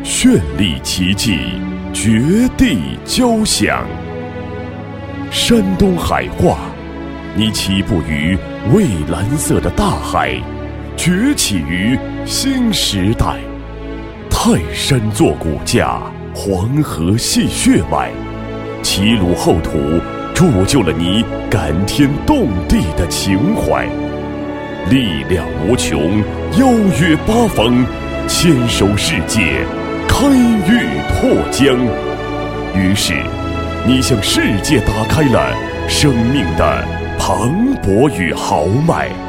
绚丽奇迹，绝地交响。山东海话，你起步于蔚蓝色的大海，崛起于新时代。泰山做骨架，黄河系血脉，齐鲁厚土铸就了你感天动地的情怀。力量无穷，邀约八方，牵手世界，开域拓疆。于是你向世界打开了生命的磅礴与豪迈。